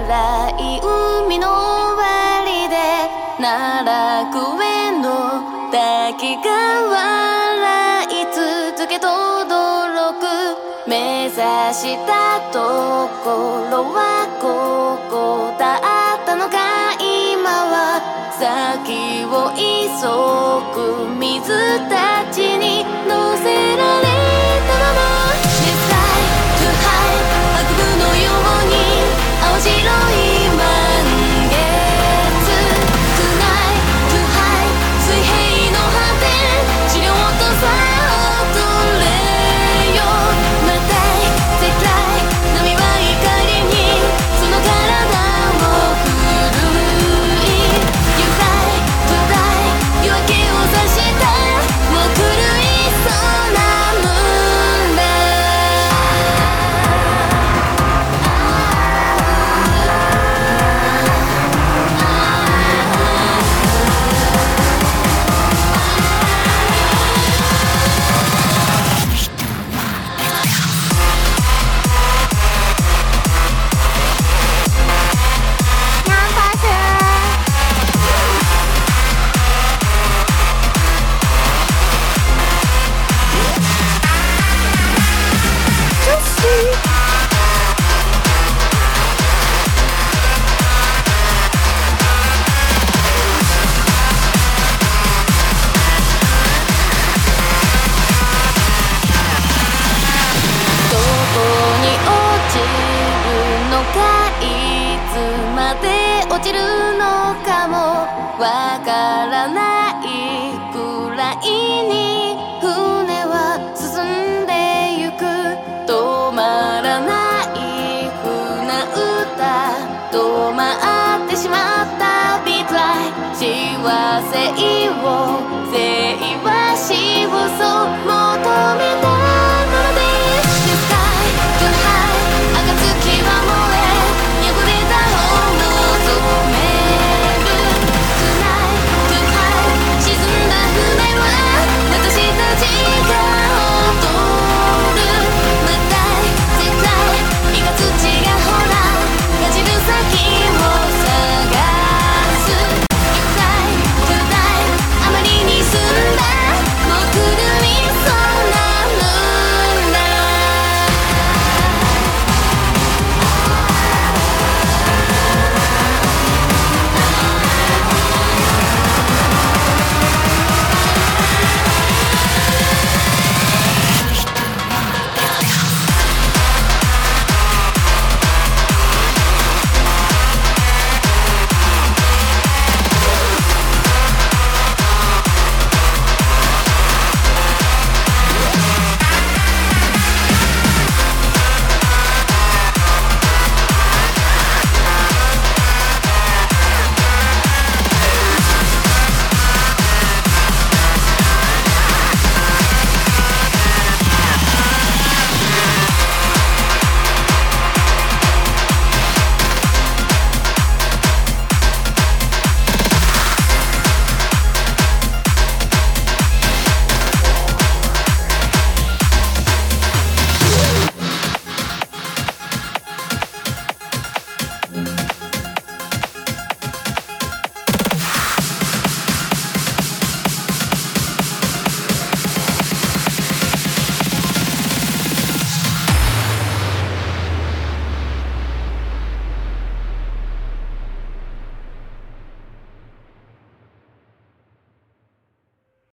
らい海の終わりで奈落への滝が笑い続けとどく目指したところはここだったのか今は先を急ぐ水たちに乗せられたまま Decide to hide 悪夢のように青白い満月 Tonight to hide 水平の果て治療とさ踊れよまた世界波は怒りにその体を震い You fly to die 夜明けを指したもう狂いそうなムーンラキャンパスどこに落ちるのかいつまで落ちるのかもわからないくらいに船は進んでゆく止まらない船歌止まってしまったビートライ幸せを